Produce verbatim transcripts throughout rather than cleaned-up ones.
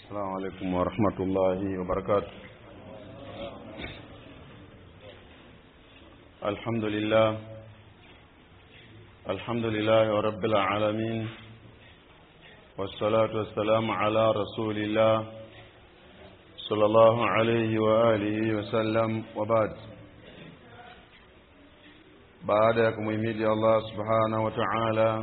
السلام عليكم ورحمة الله وبركاته. الحمد لله الحمد لله رب العالمين، والصلاة والسلام على رسول الله صلى الله عليه وآله وسلم، وبعد. baada ya kumhimidi Allah subhanahu wa ta'ala,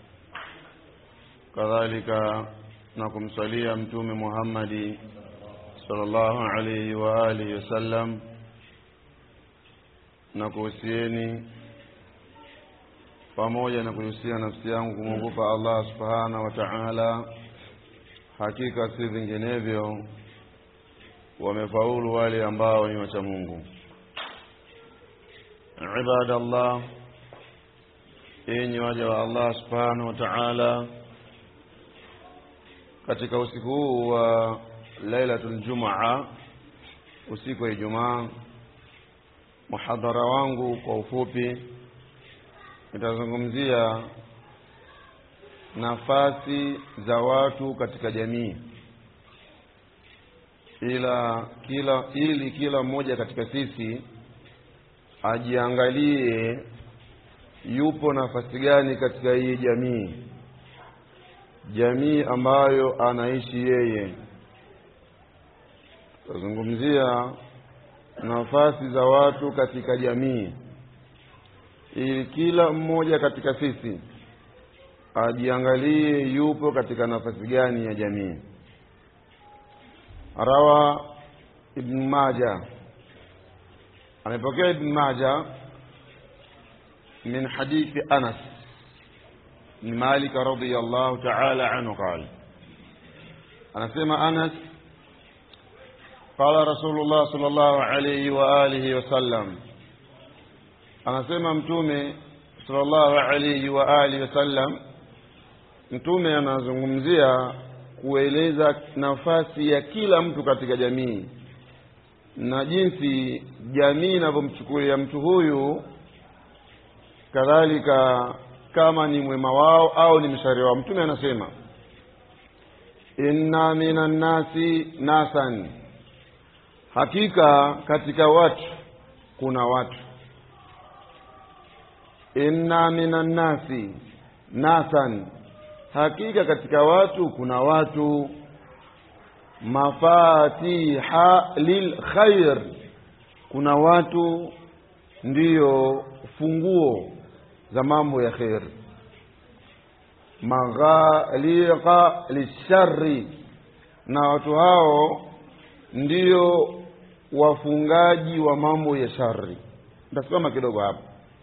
kadhalika na kumsalia mtume Muhammad sallallahu alayhi wa alihi wasallam, na kuhusieni pamoja na kuhusia nafsi yangu kumwogopa Allah subhanahu wa ta'ala. Hakika si vinginevyo wamefaulu wale ambao ni wacha Mungu. Ibadallah, enyi waja wa Allah subhanahu wa ta'ala, katika usiku huu wa Lailatul Jumaa, usiku wa Ijumaa, muhadhara wangu kwa ufupi nitazungumzia nafasi za watu katika jamii, ila kila ili kila mmoja katika sisi ajiangalie yupo nafasi gani katika hii jamii jamii ambayo anaishi yeye. Tazungumzia nafasi za watu katika jamii, ili kila mmoja katika sisi ajiangalie yupo katika nafasi gani ya jamii. Rawa Ibn Majah, amepokea Ibn Majah min hadithi Anas bin Malik radhiyallahu ta'ala anhu qala, anasema Anas, qala Rasulullah sallallahu alayhi wa alihi wasallam, anasema mtume sallallahu alayhi wa alihi wasallam. Mtume anazungumzia kueleza nafasi ya kila mtu katika jamii na jinsi jamii inavyomchukulia mtu huyu, kadhalika kama ni mwema wao au ni mshari wao. Mtume anasema, inna minan nasi nasan, hakika katika watu kuna watu. Inna minan nasi nasan, hakika katika watu kuna watu. Mafatiha lil khair, kuna watu ndiyo funguo za mambo ya khair. Maghaliqa lisharri, na watu hao ndiyo wafungaji wa mambo ya shari. Nitasema kidogo hapa.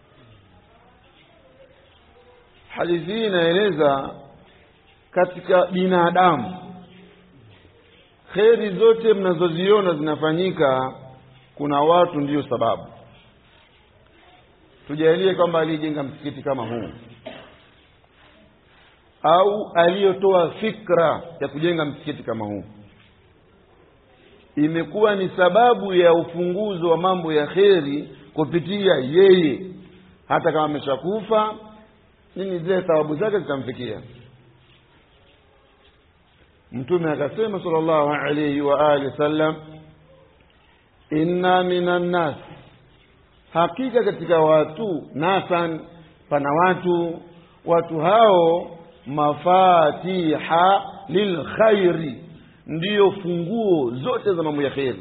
Hadithi hii inaeleza katika binadamu kheri zote mnazoziona zinafanyika, kuna watu ndiyo sababu. Tujalie kwamba alijenga msikiti kama huu, au aliyotoa fikra ya kujenga msikiti kama huu, imekuwa ni sababu ya ufunguzo wa mambo ya kheri kupitia yeye. Hata kama ameshakufa, nini zile thawabu zake zitamfikia. Mtume akasema sallallahu alayhi wa alihi wasallam, inna minan nas, hakika katika watu, nasan, pana watu. Watu hao mafatiha lil khairi, ndiyo funguo zote za mambo ya khairi.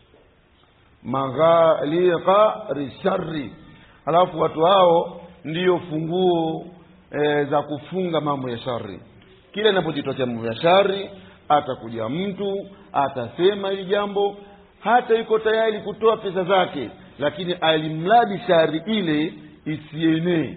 Maghaliqa lisharri, alafu watu hao ndiyo funguo e, za kufunga mambo ya shari. Kila inapojitokea mambo ya shari, atakuja mtu atasema hili jambo, hata yuko tayari kutoa pesa zake, lakini alimradi shari ile isienee.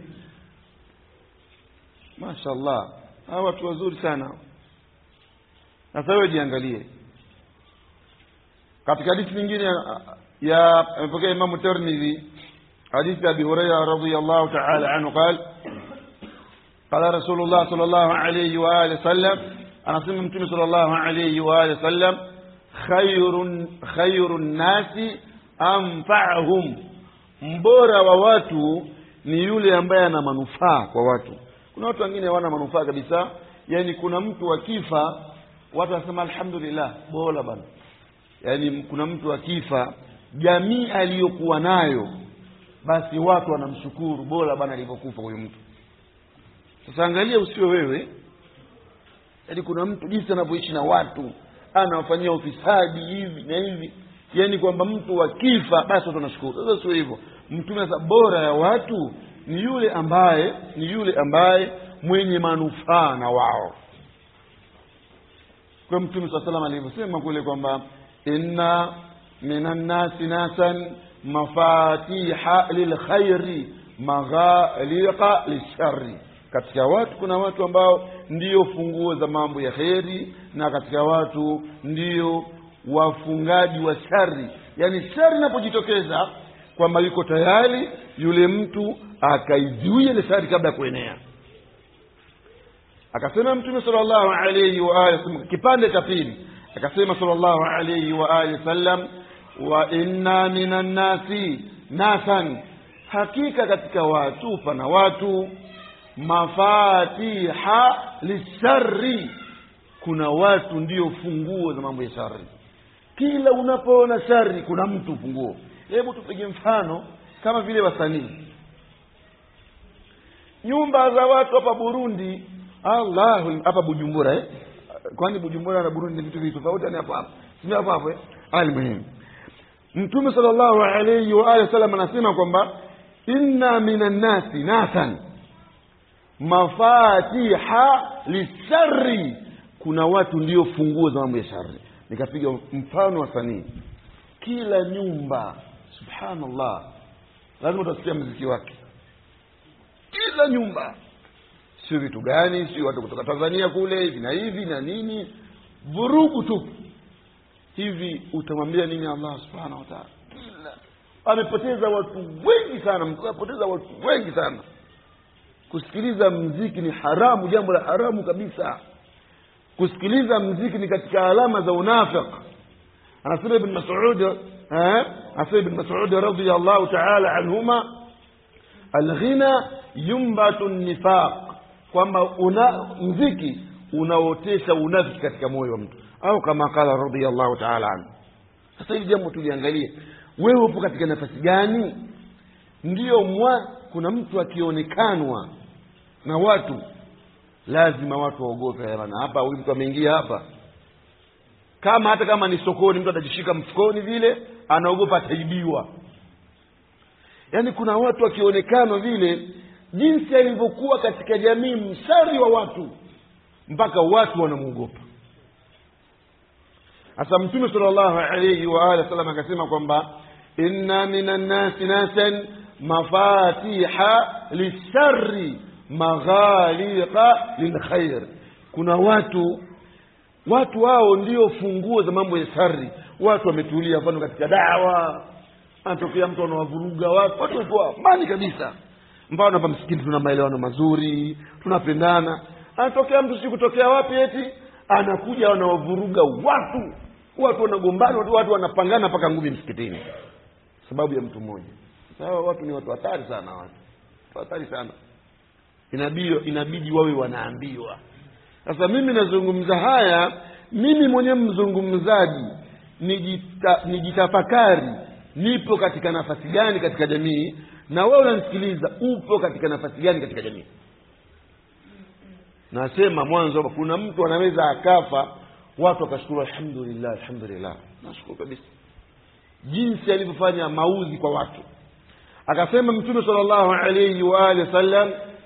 Mashaallah, hawa watu wazuri sana. Sasa wewe jiangalie. Katika hadithi nyingine ya amepokea Imam Tirmidhi, hadithi ya Abi Hurairah radhiyallahu ta'ala anhu qala, qala Rasulullah sallallahu alayhi wa alihi wasallam, anasema mtume sallallahu alayhi wa alihi wasallam, khayrun khayrun nasi anfa'uhum, mbora wa watu ni yule ambaye ana manufaa kwa watu. Kuna watu wengine hawana manufaa kabisa, yani kuna mtu akifa watu wanasema alhamdulillah, bora bana. Yaani kuna mtu akifa, jamii aliyokuwa nayo, basi watu wanamshukuru, bora bana alivyokufa huyo mtu. Sasa angalia usiwe wewe. Yaani kuna mtu jinsi anavyoishi na watu, anawafanyia ufisadi hivi na hivi, yaani kwamba mtu akifa basi watu wanashukuru. Sasa sio hivyo. Mtume sasa bora ya watu ni yule ambaye ni yule ambaye mwenye manufaa na wao. Kwa Mtume sallallahu alayhi wasallam alivyosema kule kwamba inna minan nasi nasan mafatiha lilkhairi maghaliqa lisharri, katika watu kuna watu ambao ndio funguo za mambo ya kheri, na katika watu ndio wafungaji wa shari. Yani shari inapojitokeza kwamba yuko tayari yule mtu akaizuia ile shari kabla ya kuenea. Akasema Mtume sallallahu alayhi wa alihi kipande cha pili, akasema sallallahu alayhi wa alihi sallam, wa inna minan nasi nasan, hakika katika watu pana watu mafatiha lisharri, kuna watu ndio funguo za mambo ya shari. Kila unapoona shari kuna mtu funguo. Hebu tupige mfano kama vile wasanii. Nyumba za watu hapa Burundi, Allah, hapa Bujumbura eh? Kwani Bujumbura na Burundi ni vitu vitu tofauti ni hapo hapo. Sio hapo hapo eh? Almuhim. Mtume sallallahu alayhi wa alihi wasallam anasema kwamba inna minan nasi nasan mafatiha lisharri, kuna watu ndio funguo za mambo ya shari. Nikapiga mfano wa wasanii. Kila nyumba, subhanallah, lazima utasikia muziki wake. Kila nyumba, sio vitu gani, sio watu kutoka Tanzania kule hivi na hivi na nini, vurugu tu hivi. Utamwambia nini Allah subhanahu wa ta'ala? Kila amepoteza watu wengi sana, mtu amepoteza watu wengi sana. Kusikiliza muziki ni haramu, jambo la haramu kabisa. Kusikiliza muziki ni katika alama za unafiki. Anasema Ibn Mas'ud eh Anasema Ibn Mas'ud radhiyallahu ta'ala anhuma, alghina yumbatu nifaq, kwamba una muziki unaotesha unafiki katika moyo wa mtu, au kama kala radhiyallahu ta'ala anhu. Sasa hili jambo tuliangalie, wewe upo katika nafasi gani? Ndio mwa kuna mtu akionekanwa na watu lazima watu waogope. Bana, hapa huyu mtu ameingia hapa, kama hata kama ni sokoni, mtu atajishika mfukoni vile, anaogopa ataibiwa. Yaani kuna watu wakionekana vile, jinsi alivyokuwa katika jamii mshari wa watu, mpaka watu wanamuogopa. Asa Mtume sallallahu alayhi wa alihi wasallam akasema kwamba inna minan nasi nasan mafatiha lisharri maghaliqa lilkhair, kuna watu watu wao ndio funguo za mambo ya shari. Watu wametulia, mfano katika dawa, anatokea mtu anawavuruga watu, watu wapo amani kabisa. Mfano hapa msikiti tuna maelewano mazuri, tunapendana. Anatokea mtu si kutokea wapi eti anakuja anawavuruga watu, watu wanagombana, watu, watu wanapangana mpaka ngumi msikitini sababu ya mtu mmoja. Sasa watu ni watu hatari sana, watu hatari sana. Inabidi inabidi wawe wanaambiwa. Sasa mimi nazungumza haya, mimi mwenyewe mzungumzaji, nijita, nijitafakari nipo katika nafasi gani katika jamii, na wewe unanisikiliza upo katika nafasi gani katika jamii. Nasema mwanzo kuna mtu anaweza akafa, watu wakashukuru alhamdulillah alhamdulillah, nashukuru kabisa jinsi alivyofanya mauzi kwa watu. Akasema Mtume sallallahu alayhi wa alihi wasallam,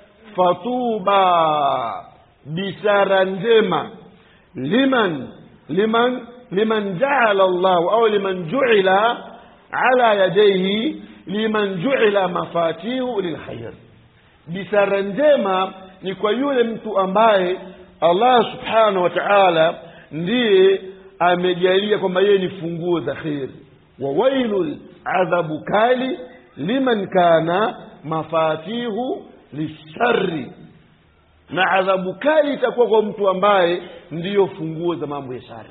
fatuba bishara njema liman liman liman ja'ala Allah au liman ju'ila ala yadayhi liman ju'ila mafatihu lilkhair. Bishara njema ni kwa yule mtu ambaye Allah subhanahu wa ta'ala ndiye amejalia kwamba yeye ni funguo za khair. Wa wailul adhabu kali liman kana mafatihu lisharri, na adhabu kali itakuwa kwa mtu ambaye ndiyo funguo za mambo ya shari.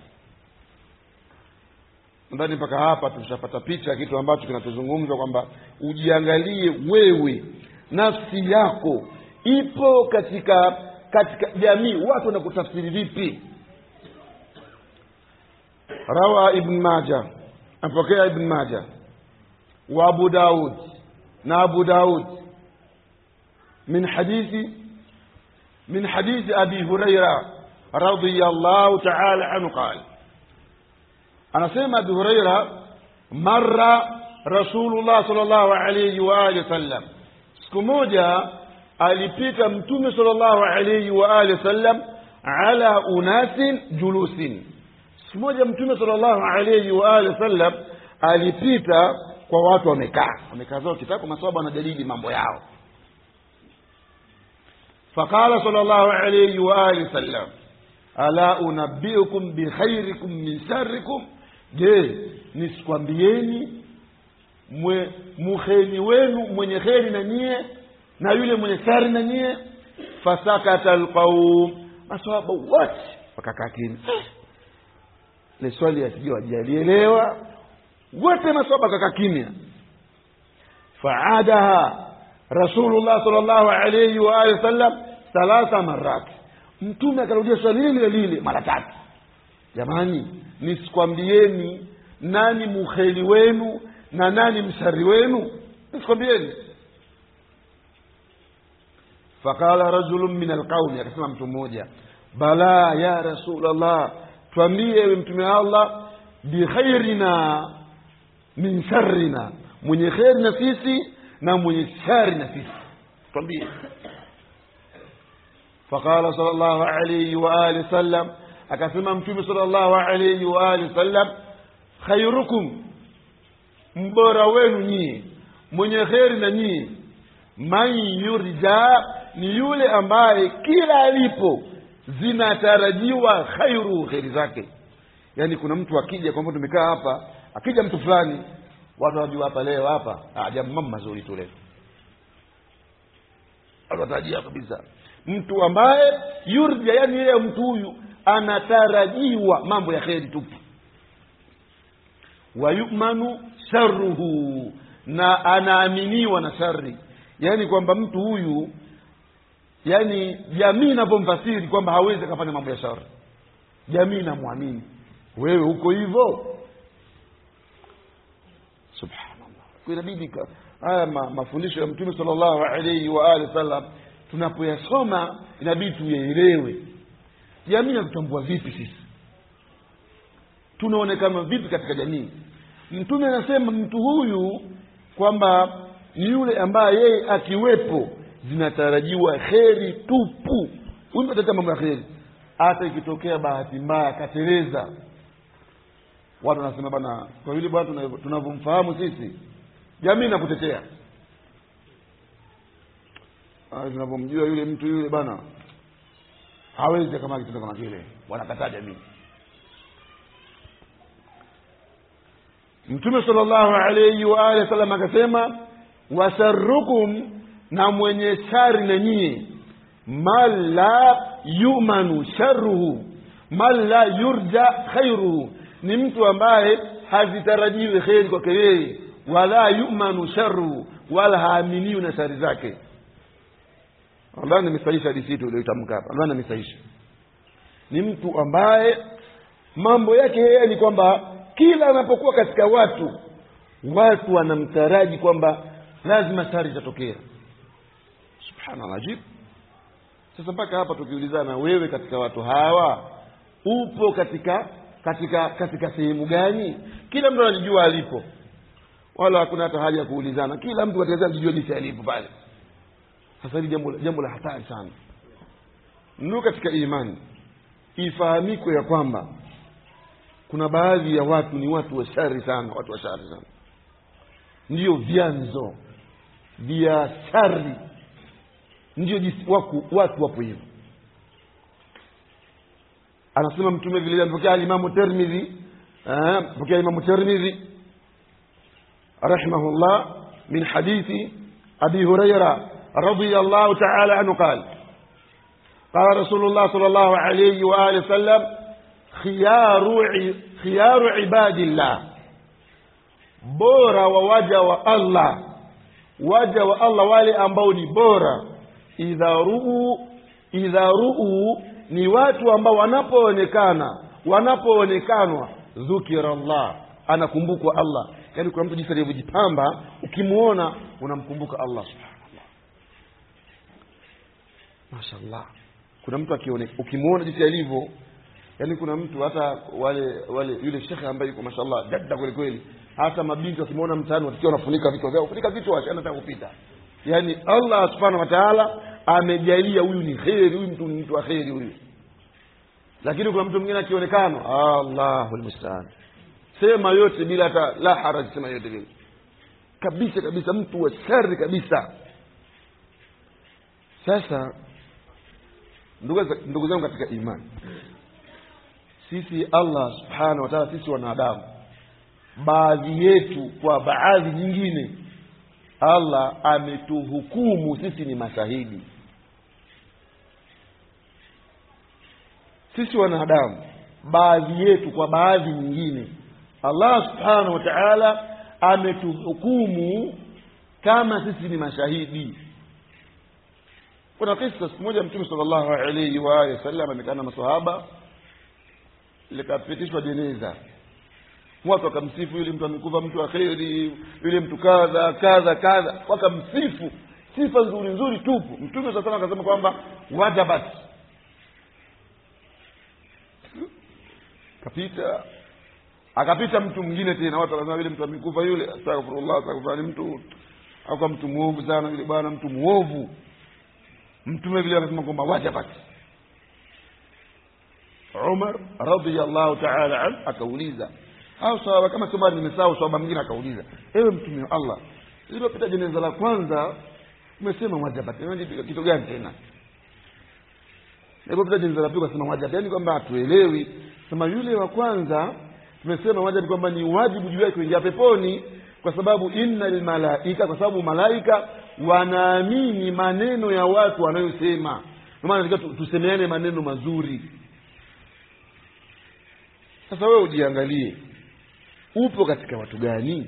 Ndani mpaka hapa tushapata picha kitu ambacho kinatuzungumza kwamba ujiangalie wewe, nafsi yako ipo katika katika jamii, watu wanakutafsiri vipi? rawa ibn Majah, apokea ibn Majah wa Abu Daud na Abu Daud min hadithi min hadithi Abi Huraira radhiyallahu ta'ala anhu qala, anasema Abu Huraira, marra Rasulullah sallallahu alayhi wa alihi wasallam, siku moja alipita mtume sallallahu alayhi wa alihi wasallam ala unasin julusin. Siku moja mtume sallallahu alayhi wa alihi wasallam alipita kwa watu wamekaa wamekaa zao kitako, maswahaba wanajadili mambo yao. Faqala sallallahu alayhi wa alihi wasallam, ala unabbiukum bi khairikum min sharrikum, je, nisikwambieni mwe mukheri wenu mwenye kheri na nyie na yule mwenye shari na nyie? Fasakata alqaum, maswahaba wote wakakaa kimya. Ni swali asijua hajalielewa, wote maswahaba wakakaa kimya. Faadaha Rasulullah sallallahu alayhi wa alihi wasallam thalatha marat, mtume akarudia swali lile lile mara tatu. Jamani, nisikwambieni nani mukheri wenu na nani mshari wenu? Nisikwambieni? Faqala rajulun min alqawm, akasema mtu mmoja, bala ya Rasulullah, tuambie ewe mtume wa Allah, bi khairina min sharrina, mwenye khair na sisi na mwenye shari na sisi, tuambie. Faqala sallallahu alayhi wa alihi wasallam, akasema mtume sallallahu alayhi wa alihi wasallam, khairukum, mbora wenu nyie, mwenye khair na nyie, man yurja, ni yule ambaye kila alipo zinatarajiwa khairu, khairi zake. Yani kuna mtu akija, kwa mfano tumekaa hapa, akija mtu fulani, watu wanajua hapa leo hapa ah jambo mambo mazuri tu leo, anatarajia kabisa. Mtu ambaye yurja, yani yeye mtu huyu anatarajiwa mambo ya khairi tupu. Wa yu'manu sharruhu, na anaaminiwa na shari, yani kwamba mtu huyu, yani jamii inapomfasiri kwamba hawezi kufanya mambo ya shari, jamii inamwamini. Wewe uko hivyo? Subhanallah. Kwa inabidi haya ma, mafundisho ya mtume sallallahu alayhi wa alihi wasallam tunapoyasoma inabidi tuyaelewe. Jamii inatambua vipi sisi, tunaonekana vipi katika jamii? Mtume anasema mtu huyu kwamba ni yule ambaye yeye akiwepo zinatarajiwa kheri tupu. Huyu atataka mambo ya kheri, hata ikitokea bahati mbaya kateleza, watu wanasema bana, kwa yule bwana tunavyomfahamu sisi, jamii inakutetea. Ah, tunavyomjua yule mtu yule bana hawezi kama kitendo kama kile, wanakataa jamii. Mtume sallallahu alayhi wa alihi wasallam akasema, wasarrukum, na mwenye shari na nyie, man la yu'manu sharruhu, man la yurja khairuhu, ni mtu ambaye hazitarajiwi khairi kwake yeye, wala yu'manu sharruhu, wala haaminiwi na shari zake. Allah nimesahisha hadithi tu iliyotamka hapa, Allah nimesahisha. Ni mtu ambaye mambo yake yeye ni kwamba kila anapokuwa katika watu, watu wanamtaraji kwamba lazima shari itatokea. Subhanallah, ajib. Sasa mpaka hapa tukiulizana, wewe katika watu hawa upo katika katika katika sehemu gani? Kila mtu anajua alipo, wala hakuna hata haja ya kuulizana, kila mtu ataweza kujua jinsi alipo pale. Sasa hili jambo jambo la hatari sana. Ndio katika imani ifahamiko ya kwamba kuna baadhi ya watu ni watu wa shari sana, watu wa shari sana, ndio vyanzo vya shari, ndio watu watu wapo hivyo. Anasema mtume vile alipokea Imam Tirmidhi, eh pokea Imam Tirmidhi rahimahullah min hadithi Abi Huraira radiyallahu ta'ala anhu qala, qala Rasulullah sallallahu alayhi wa alihi wasallam, khiyaru khiyaru ibadillah, bora wa waja wa Allah, waja wa Allah wale ambao ni bora, idharuu idharuu, ni watu ambao wanapoonekana wanapoonekanwa dhukira Allah, anakumbukwa Allah. Yani kuna mtu jinsi alivyojipamba, ukimuona unamkumbuka Allah subhanallah. Mashaallah. Kuna mtu akione, ukimuona jinsi alivyo, yani kuna mtu hata wale wale yule shekhe ambaye yuko mashaallah dada kweli kweli, hata mabinti wakimuona mtaani watakiwa wanafunika vichwa vyao, funika vichwa acha anataka kupita. Yani Allah subhanahu wa ta'ala amejalia huyu ni khairi, huyu mtu ni mtu wa khairi huyu. Lakini kuna mtu mwingine akionekana, Allahul musta'an, sema yote bila hata la haraj, sema yote bila kabisa kabisa, mtu wa shari kabisa. Sasa ndugu ndugu zangu katika imani, sisi Allah subhanahu wa ta'ala, sisi wanadamu, baadhi yetu kwa baadhi nyingine Allah ametuhukumu sisi ni mashahidi. Sisi wanadamu, baadhi yetu kwa baadhi nyingine Allah subhanahu wa ta'ala ametuhukumu kama sisi ni mashahidi. Kuna kisa moja, Mtume sallallahu alayhi wa alihi wasallam amekaa na maswahaba, likapitishwa jeneza, watu wakamsifu yule mtu amekufa, mtu wa khairi, yule mtu kadha kadha kadha, wakamsifu sifa nzuri nzuri tupu. Mtume sallallahu alayhi akasema kwamba wajabat. Kapita akapita mtu mwingine tena, watu wakasema yule mtu amekufa yule, astaghfirullah astaghfirullah, ni mtu au kama mtu muovu sana yule bwana, mtu muovu. Mtume vile akasema kwamba wajabat. Umar radhiyallahu ta'ala an akauliza, au sawa kama sema nimesahau, sababu mwingine akauliza, ewe Mtume wa Allah, ilipopita jeneza la kwanza umesema wajabat, yani kitu gani tena? Ilipopita jeneza la pili ukasema wajabat, yani kwamba hatuelewi. Sema yule wa kwanza tumesema wajabat kwamba ni wajibu juu yake kuingia peponi, kwa sababu innal malaika, kwa sababu malaika wanaamini maneno ya watu wanayosema. Kwa maana tunataka tusemeane maneno mazuri. Sasa wewe ujiangalie, upo katika watu gani?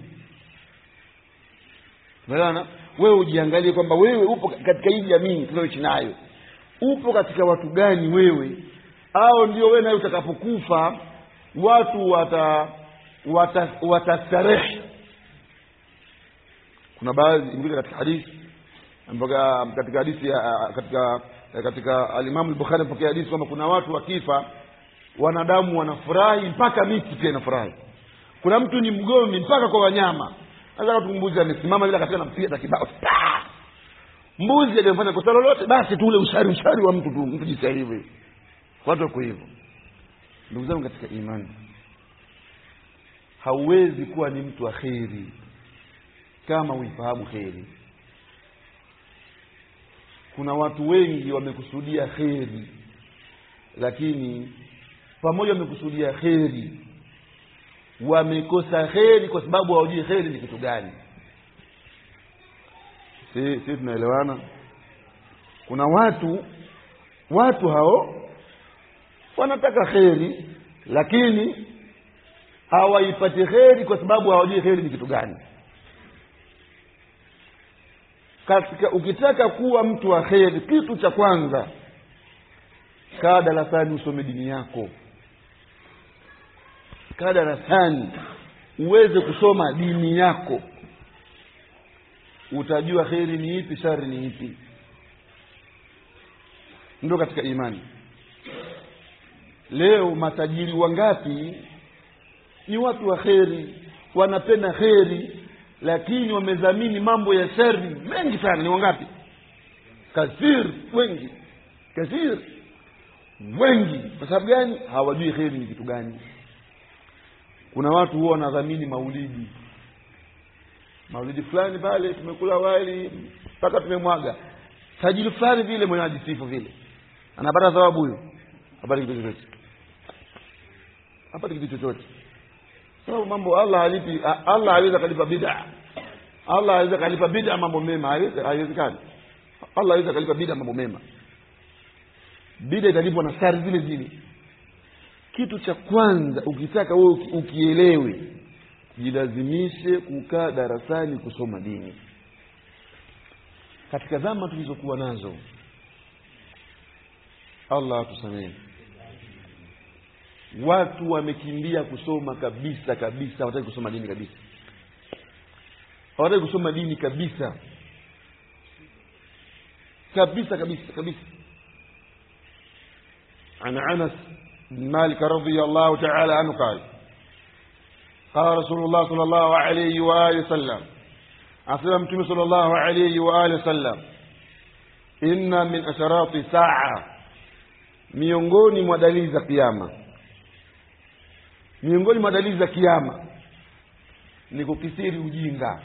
Maana wewe ujiangalie kwamba wewe upo katika hii jamii tunayoishi nayo, upo katika watu gani wewe? Au ndio wewe naye utakapokufa watu wata watastarehe? Kuna baadhi ingine katika hadithi mpaka katika hadithi katika katika al-Imam al-Bukhari mpaka hadithi kwamba kuna watu wakifa wanadamu wanafurahi mpaka miti pia inafurahi. Kuna mtu ni mgomvi mpaka kwa wanyama. Sasa watu mbuzi amesimama bila katika nampiga kibao. Mbuzi hajafanya kosa lolote, basi tu ule ushari ushari wa mtu tu, mtu jinsi hivyo. Watu wako hivyo. Ndugu zangu katika imani, hauwezi kuwa ni mtu wa khairi kama uifahamu khairi. Kuna watu wengi wamekusudia khairi, lakini pamoja wamekusudia khairi wamekosa khairi kwa sababu hawajui khairi ni kitu gani. Si si tunaelewana? Kuna watu watu hao wanataka khairi, lakini hawaipati khairi kwa sababu hawajui khairi ni kitu gani. Katika ukitaka kuwa mtu wa khairi, kitu cha kwanza, kaa darasani usome dini yako. Kaa darasani uweze kusoma dini yako, utajua khairi ni ipi, shari ni ipi. Ndio katika imani. Leo matajiri wangapi ni watu wa khairi, wanapenda khairi, lakini wamedhamini mambo ya shari mengi sana. Ni wangapi? Kathir, wengi. Kathir, wengi. Kwa sababu gani? Hawajui khairi ni kitu gani. Kuna watu huwa wanadhamini maulidi. Maulidi fulani pale tumekula wali mpaka tumemwaga. Tajiri fulani vile mwenye ajisifu vile, anapata thawabu huyo. Habari kitu chochote. Hapati kitu chochote. Sababu mambo Allah alipi, Allah aliweza kalipa bid'a. Allah aliweza kalipa bid'a mambo mema, haiwezekani. Allah aliweza kalipa bid'a mambo mema. Bid'a italipwa na sari zile zile. Kitu cha kwanza ukitaka wewe ukielewe, jilazimishe kukaa darasani kusoma dini. Katika zama tulizokuwa nazo, Allah tusamehe, watu wamekimbia kusoma kabisa kabisa, hawataka kusoma dini kabisa. Hawataka kusoma dini kabisa. Kabisa kabisa kabisa. Ana Anas bin Malik radhiyallahu ta'ala anhu qala qala Rasulullah sallallahu alayhi wa alihi wasallam, asema Mtume sallallahu alayhi wa alihi wasallam, inna min asharati saa, miongoni mwa dalili za kiyama, miongoni mwa dalili za kiyama ni kukithiri ujinga.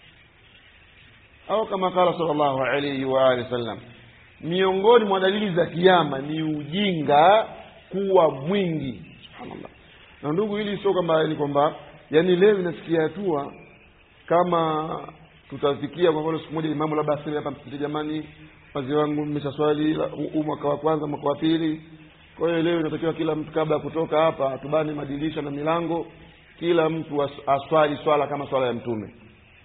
Au kama kala sallallahu alayhi wa alihi wasallam, miongoni mwa dalili za kiyama ni ujinga kuwa mwingi. Subhanallah. Na ndugu, hili sio kwamba ni kwamba yani leo nasikia hatua kama tutafikia kwa mfano siku moja imamu labda aseme hapa, msikiti, jamani wazee wangu mmeshaswali mwaka wa kwanza mwaka wa pili, kwa hiyo leo inatakiwa kila mtu kabla ya kutoka hapa tubane madirisha na milango, kila mtu aswali swala kama swala ya Mtume.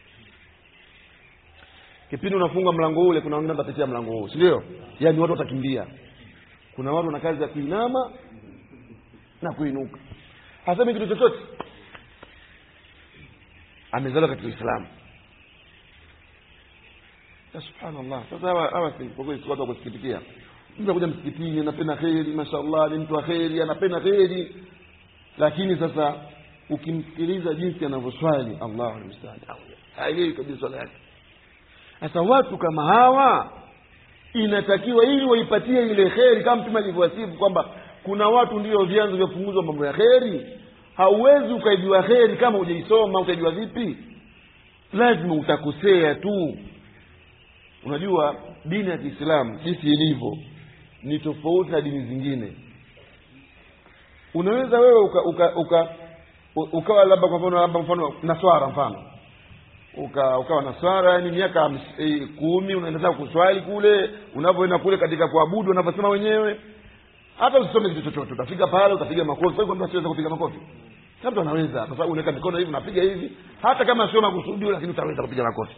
Kipindi unafunga mlango ule kuna wengine watapitia mlango huo, si ndio? Yaani watu watakimbia. Kuna watu wana kazi ya kuinama na kuinuka. Hasemi kitu chochote. Amezaliwa katika Uislamu. Ya subhanallah. Sasa hawa hawa si kwa kweli watu wa kusikitikia. Mtu anakuja msikitini anapenda kheri, mashaallah, ni mtu wa kheri, anapenda kheri. Lakini sasa ukimsikiliza jinsi anavyoswali, Allahu musta'an, haelewi kabisa swala yake. Sasa watu kama hawa inatakiwa ili waipatie ile kheri, kama Mtume alivyowasifu kwamba kuna watu ndio vyanzo vya kupunguza mambo ya kheri. Hauwezi ukaijua kheri kama hujaisoma. Utajua vipi? Lazima utakosea tu. Unajua dini ya Kiislamu jinsi ilivyo ni tofauti na dini zingine. Unaweza wewe uka uka uka ukawa labda kwa mfano labda mfano naswara mfano uka ukawa naswara, yani miaka e, kumi unaendelea kuswali kule, unapoenda kule katika kuabudu unaposema wenyewe, hata usisome kitu chochote, utafika pale utapiga makofi. Kwa nini unaweza kupiga makofi? Sababu unaweza, kwa sababu unaweka mikono hivi unapiga hivi, hata kama sio makusudi, lakini utaweza kupiga makofi.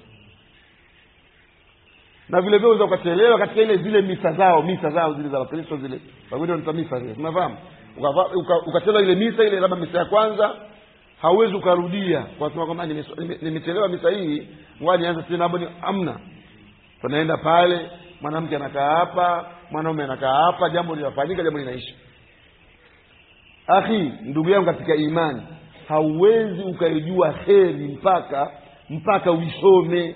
Na vile vile unaweza ukachelewa katika ile zile misa zao, misa zao zile za Wakristo zile. Wengine wanaita misa zile. Unafahamu? Ukachelewa ile misa ile, labda misa ya kwanza, hauwezi ukarudia kwa sababu kwamba nimechelewa misa hii, ngoja nianze tena hapo. Amna. Tunaenda pale, mwanamke anakaa hapa, mwanaume anakaa hapa, jambo linafanyika, jambo linaisha. Akhi, ndugu yangu katika imani, hauwezi ukaijua kheri mpaka mpaka uisome.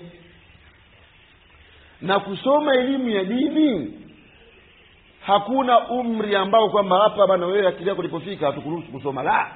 Na kusoma elimu ya dini hakuna umri ambao kwamba hapa bana wewe akili yako ilipofika hatukuruhusu kusoma. La,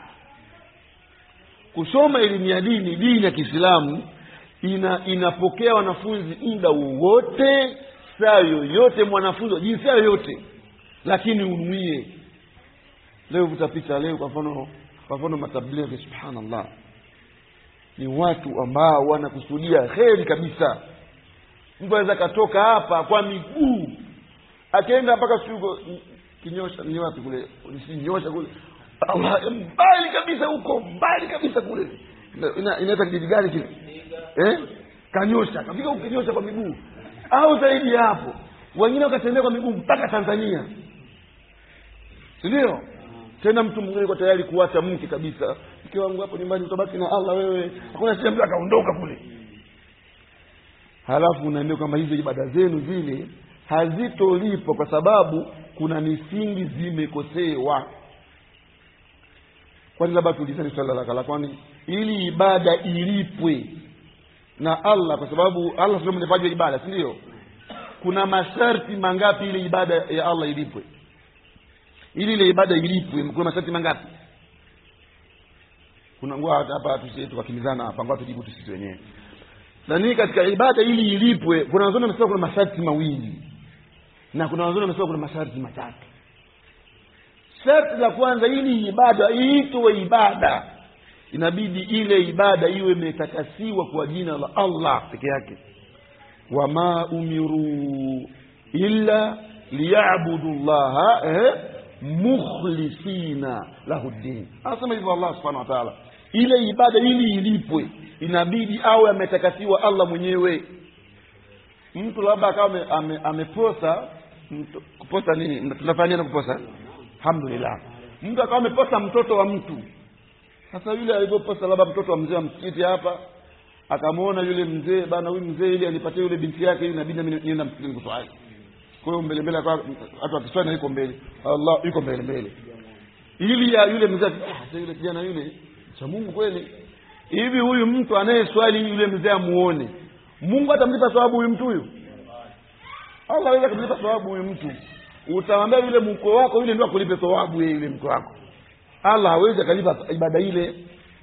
kusoma elimu ya dini, dini ya Kiislamu ina inapokea wanafunzi muda wote, saa yoyote, mwanafunzi jinsia yoyote, lakini unuie. Leo utapita leo kwa mfano kwa mfano matablighi, subhanallah, ni watu ambao wanakusudia kheri kabisa. Mtu anaweza katoka hapa kwa miguu akaenda mpaka shugo kinyosha, ni wapi kule, usinyosha kule Allah, mbali kabisa huko, mbali kabisa kule, ina inaita kijiji gani kile eh, kanyosha kafika ukinyosha kwa miguu, au zaidi hapo. Wengine wakatembea kwa miguu mpaka Tanzania, ndio tena mtu mwingine kwa tayari kuacha mke kabisa, mke wangu hapo nyumbani utabaki na Allah wewe, hakuna sehemu akaondoka kule. Halafu unaambia kwamba hizo ibada zenu zile hazitolipo kwa sababu kuna misingi zimekosewa. Kwani labda tuulizane swala la kala, kwani ili ibada ilipwe na Allah, kwa sababu Allah sio mlipaji wa ibada, si ndio? Kuna masharti mangapi ili ibada ya Allah ilipwe? Ili ile ibada ilipwe kuna masharti mangapi? Kuna ngoa hapa tusije tukakimizana hapa, ngoa tujibu sisi wenyewe. Na nini katika ibada ili ilipwe? Kuna wazoni wamesema kuna masharti mawili, na kuna wazoni wamesema kuna masharti matatu. Sharti la kwanza, ili ibada iitwe ibada, inabidi ile ibada iwe imetakasiwa kwa jina la Allah peke yake. Wama umiru illa liya'budu Allah eh, mukhlisina lahu din. Anasema hivyo Allah subhanahu wa ta'ala, ile ibada ili ilipwe inabidi awe ametakasiwa Allah mwenyewe. Mtu labda akawa ameposa ame, kuposa nini tunafanya na kuposa, alhamdulillah, Mtu akawa ameposa mtoto wa mtu. Sasa yule alipoposa labda mtoto wa mzee wa msikiti hapa, akamwona yule mzee, bana huyu mzee ile alipatia yule binti yake, yule inabidi mimi nienda msikitini kuswali. Kwa hiyo mbele mbele akawa watu wakiswali yuko mbele. Allah yuko mbele mbele. Ili ya yule mzee, ah yule kijana yule cha Mungu kweli. Hivi huyu mtu anayeswali yule mzee amuone, Mungu atamlipa thawabu huyu mtu huyu? Allah anaweza kumlipa thawabu huyu mtu. Utamwambia yule mko wako yule ndio akulipe thawabu yeye yule mko wako. Allah hawezi kulipa ibada ile.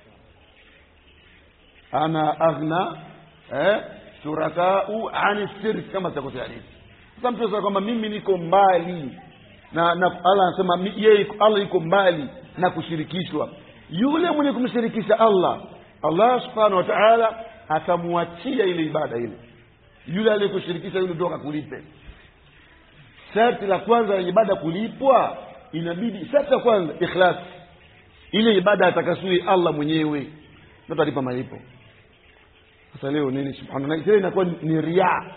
Ana aghna eh shurakau ani shirk, kama takotea hadithi. Sasa mtu anasema kwamba mimi niko mbali na, na Allah anasema yeye Allah yuko mbali na kushirikishwa. Yule mwenye kumshirikisha Allah, Allah subhanahu wa ta'ala atamwachia ile ibada ile. Yule aliyekushirikisha yule ndio akakulipe. Sharti la kwanza la ibada kulipwa, inabidi sharti la kwanza ikhlas. Ile ibada atakasui Allah mwenyewe ndio atalipa malipo. Sasa leo nini subhanallah, ile inakuwa ni riya.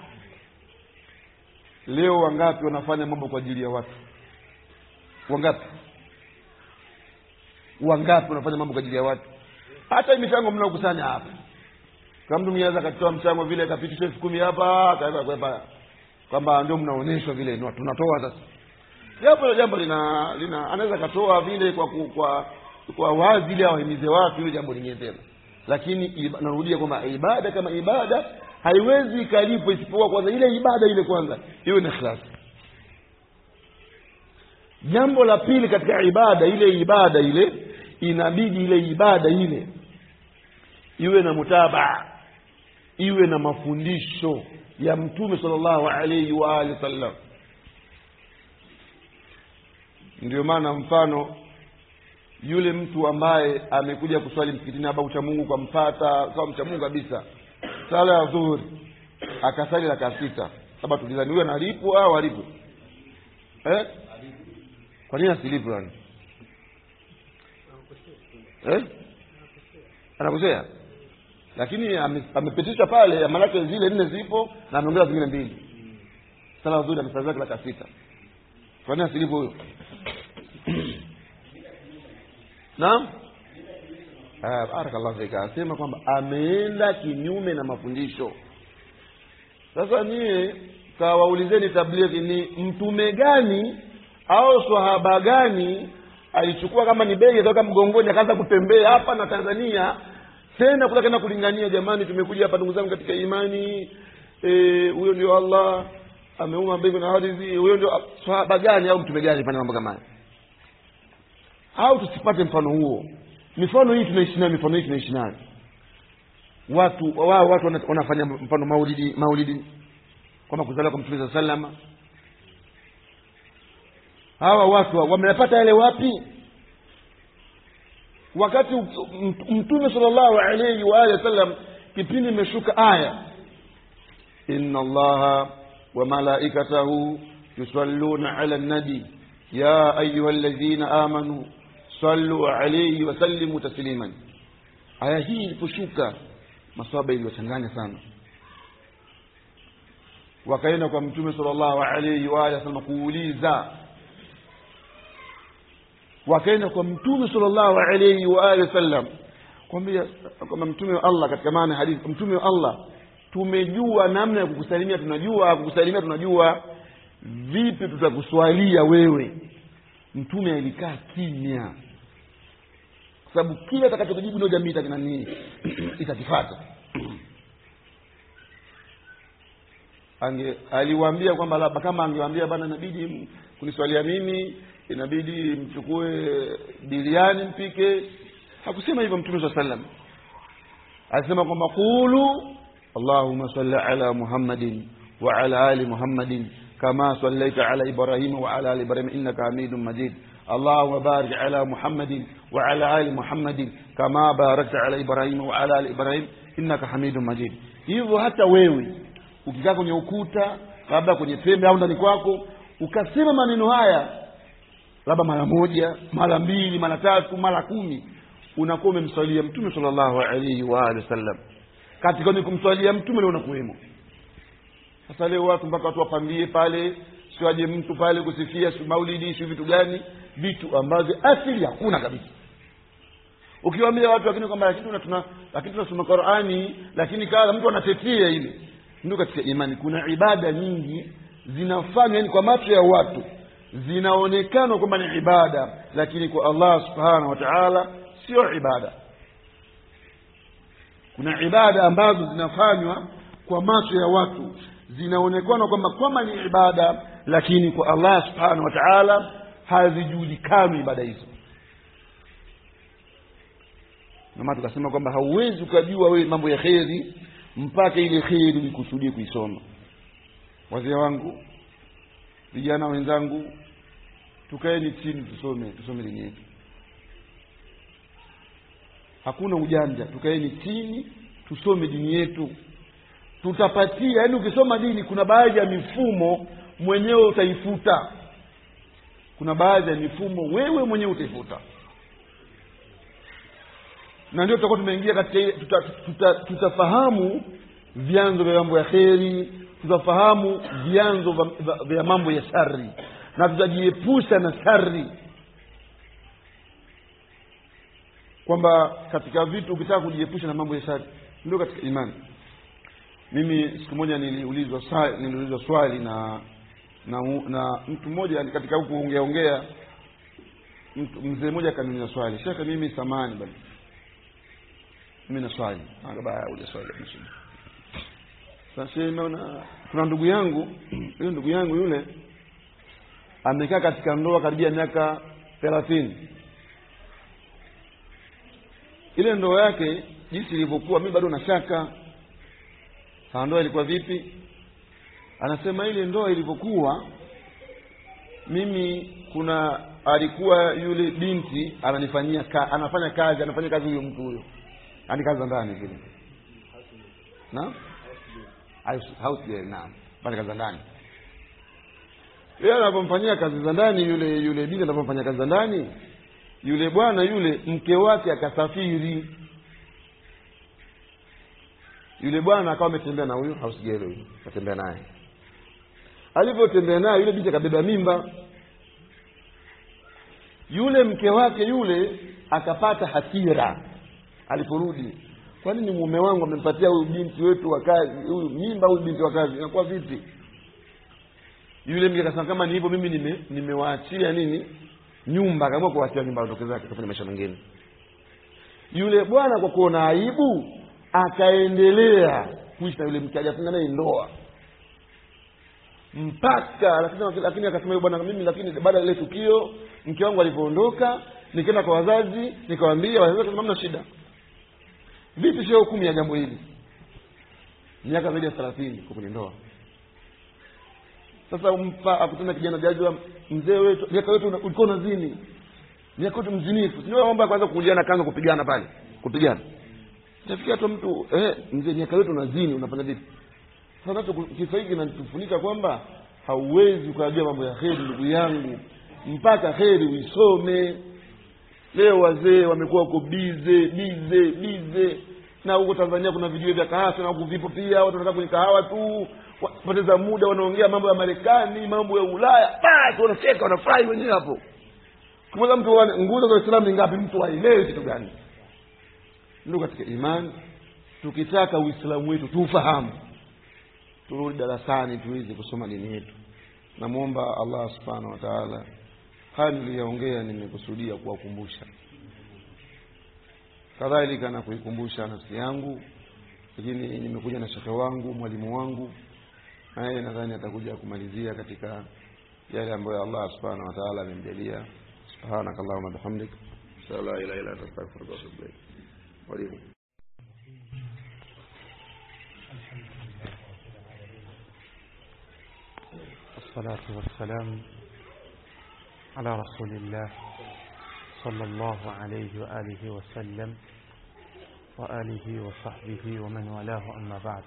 Leo wangapi wanafanya mambo kwa ajili ya watu? Wangapi? Wangapi wanafanya mambo kwa ajili ya watu? Hata michango mnaokusanya hapa, kama mtu mmoja akatoa mchango vile akapitisha elfu kumi hapa, akaweka kwa kwamba ndio mnaonyeshwa vile ndio tunatoa. Sasa jambo jambo lina lina anaweza katoa vile kwa kwa kwa wazi ile awahimize watu, ile jambo lingine tena. Lakini narudia kwamba ibada kama ibada haiwezi kalipwa isipokuwa kwanza ile ibada ile kwanza iwe na ikhlas. Jambo la pili katika ibada, ile ibada ile inabidi ile ibada ile iwe na mutabaa, iwe na mafundisho ya Mtume sallallahu alayhi wa alihi wasallam. Ndio maana mfano yule mtu ambaye amekuja kuswali msikitini hapa, ucha Mungu kwa mpata kwa mcha Mungu kabisa, sala ya dhuhuri akasali raka sita, saba tulizani huyo analipwa au alipo? Eh? Kwa nini asilipo yani? Eh? Anakosea. Lakini amepitisha pale, maana yake zile nne zipo na ameongeza zingine mbili. Sala ya dhuhuri amesali raka sita. Kwa nini asilipo huyo? Naam? Ah, barakallahu fika. Asema kwamba ameenda kinyume na mafundisho. Sasa nyie kawaulizeni tablighi, ni mtume gani au swahaba gani alichukua kama ni begi kutoka mgongoni akaanza kutembea hapa na Tanzania tena kula kana kulingania, jamani tumekuja hapa ndugu zangu katika imani, eh huyo ndio Allah ameumba mbingu na ardhi, huyo ndio swahaba gani au mtume gani fanya mambo kama haya? Au tusipate mfano huo. Mifano hii tunaishi nayo, mifano hii tunaishi nayo. Watu wao watu wanafanya mfano maulidi maulidi kama kuzaliwa kwa Mtume sallallahu alayhi wasallam. Hawa watu wameyapata yale wapi? Wakati Mtume sallallahu alayhi wa alihi wasallam kipindi imeshuka aya, inna Allaha wa malaikatahu yusalluna ala nabi ya ayyuhalladhina amanu sallu alayhi wa sallimu tasliman. Aya hii iliposhuka maswahaba iliwachanganya sana, wakaenda kwa Mtume sallallahu alayhi wa alihi wasallam kuuliza. Wakaenda kwa Mtume sallallahu alayhi wa alihi wasallam kwambia kama Mtume wa Allah, katika maana hadithi, Mtume wa Allah, tumejua namna ya kukusalimia, tunajua kukusalimia, tunajua vipi tutakuswalia wewe. Mtume alikaa kimya, kwa sababu kile atakachojibu ndio jamii itakina nini itakifuata. Ange aliwaambia kwamba labda kama angewaambia bana inabidi kuniswalia mimi, inabidi mchukue biliani mpike, hakusema hivyo Mtume sallallahu alayhi wasallam. Alisema kwamba qulu Allahumma salli ala Muhammadin wa ala ali Muhammadin kama sallaita ala Ibrahim wa ala ali Ibrahim innaka Hamidum Majid. Allahumma barik ala Muhammadin wa ala ali Muhammadin kama barakta ala Ibrahim wa ala ali Ibrahim innaka Hamidum Majid. Hivyo hata wewe ukikaa kwenye ukuta, labda kwenye pembe au ndani kwako, ukasema maneno haya labda mara moja, mara mbili, mara tatu, mara kumi, unakuwa umemswalia Mtume sallallahu alayhi wa alihi wasallam. Katika ni kumswalia Mtume leo unakuwemo. Sasa leo watu mpaka watu wapambie pale, siwaje mtu pale kusifia maulidi, si vitu gani, vitu ambavyo asili hakuna kabisa. Ukiwaambia watu lakini kwamba lakini tuna lakini tunasoma Qur'ani lakini kama mtu anatetea ile, ndio katika imani kuna ibada nyingi zinafanywa yani kwa macho ya watu zinaonekana kwamba ni ibada, lakini kwa Allah subhanahu wa ta'ala sio ibada. Kuna ibada ambazo zinafanywa kwa macho ya watu zinaonekana kwamba kama ni ibada, lakini kwa Allah subhanahu wa ta'ala hazijulikani ibada hizo. Na maana tukasema kwamba hauwezi ukajua wewe mambo ya khairi mpaka ile khairi ukusudie kuisoma. Wazee wangu, vijana wenzangu, tukaeni chini tusome, tusome dini yetu. Hakuna ujanja, tukaeni chini tusome dini yetu. Tutapatia, yani ukisoma dini kuna baadhi ya mifumo mwenyewe utaifuta. Kuna baadhi ya mifumo wewe mwenyewe utaifuta. Na ndio tutakuwa tumeingia katika tuta, tuta, tutafahamu vyanzo vya mambo ya kheri, tutafahamu vyanzo vya mambo ya shari, na tutajiepusha na shari. Kwamba katika vitu ukitaka kujiepusha na mambo ya shari ndio katika imani. Mimi siku moja niliulizwa swali niliulizwa swali na na, na mtu mmoja katika huko ongea ongea mzee mmoja akaniuliza swali, shaka mimi samani bali mimi na swali akaba ule swali kabisa. Sasa naona kuna ndugu yangu yule ndugu yangu yule amekaa katika ndoa karibia miaka thelathini. Ile ndoa yake jinsi ilivyokuwa mimi bado nashaka Sasa ndoa ilikuwa vipi? Anasema ile ndoa ilivyokuwa, mimi kuna alikuwa yule binti ananifanyia ka, anafanya kazi anafanya kazi huyo mtu huyo, yani kazi ndani vile na house house girl na pale kazi ndani. Yeye anapomfanyia kazi za ndani yule yule binti anapomfanyia kazi za ndani, yule bwana yule mke wake akasafiri. Yule bwana akawa ametembea na huyo house girl huyo, akatembea naye. Alipotembea naye yule binti akabeba mimba. Yule mke wake yule akapata hasira aliporudi. Kwa nini mume wangu amempatia huyu binti wetu wa kazi huyu mimba, huyu binti wa kazi? Inakuwa vipi? Yule mke akasema kama ni hivyo mimi nime nimewaachia nini nyumba, akaamua kuachia nyumba ndoke zake kufanya maisha mengine. Yule bwana kwa kuona aibu akaendelea kuishi na yule mke, hajafunga naye ndoa mpaka lakini lakini akasema yule bwana mimi, lakini baada ya ile tukio mke wangu alipoondoka nikaenda kwa wazazi nikawaambia, wazazi kama mna shida. Vipi sio hukumu ya jambo hili? Miaka zaidi ya thelathini kwa kwenye ndoa. Sasa umpa akutana kijana jajua mzee wetu miaka yote ulikuwa unazini. Miaka yote mzinifu. Sio mambo ya kwanza kuuliana kanza kupigana pale. Kupigana. Tafikia tu mtu eh mzee miaka yote unazini unafanya vipi? Sasa hata kisa hiki kinatufunika kwamba hauwezi kujua mambo ya kheri ndugu yangu mpaka kheri uisome. Leo wazee wamekuwa uko bize bize bize, na huko Tanzania kuna video vya kahawa na huko vipo pia, watu wanataka kwenye kahawa tu kupoteza muda, wanaongea mambo ya Marekani, mambo ya Ulaya, basi wanacheka wanafurahi wenyewe hapo. Kama mtu wana nguzo za Uislamu ni ngapi mtu aelewe kitu gani? Ndio katika imani tukitaka Uislamu wetu tufahamu, turudi darasani tuweze kusoma dini yetu. Namuomba Allah subhanahu wa ta'ala haya niliyoongea nimekusudia kuwakumbusha, kadhalika na kuikumbusha nafsi yangu, lakini nimekuja na shekhe wangu mwalimu wangu, naye nadhani atakuja kumalizia katika yale ambayo Allah subhanahu wa ta'ala amemjalia. Subhanakallahumma bihamdik, la ilaha illa anta astaghfiruka wa atubu ilayk. Walimu الصلاة والسلام على رسول الله صلى الله عليه وآله وسلم وآله وصحبه ومن والاه أما بعد.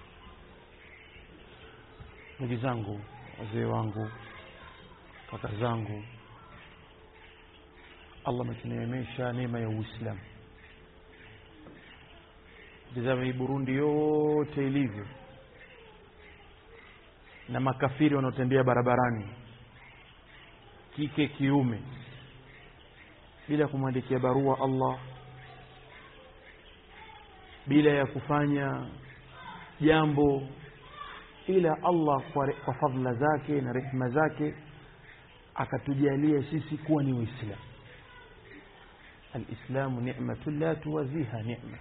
ndugu zangu, wazee wangu, kaka zangu, Allah ametuneemesha neema ya Uislamu. Tazama Burundi yote ilivyo na makafiri wanaotembea barabarani kike kiume, bila kumwandikia barua Allah, bila ya kufanya jambo, ila Allah kwa, kwa fadhila zake na rehema zake akatujalia sisi kuwa ni Waislamu. Al-Islamu ni'matun la tuwaziha ni'ma.